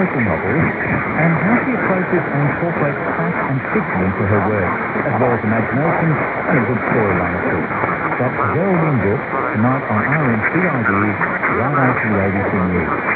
historical novels, and how she approaches and incorporates fact and fiction into her work, as well as imagination and a good storyline too. That's Geraldine Brooks, tonight on RNCID, right after the ABC News.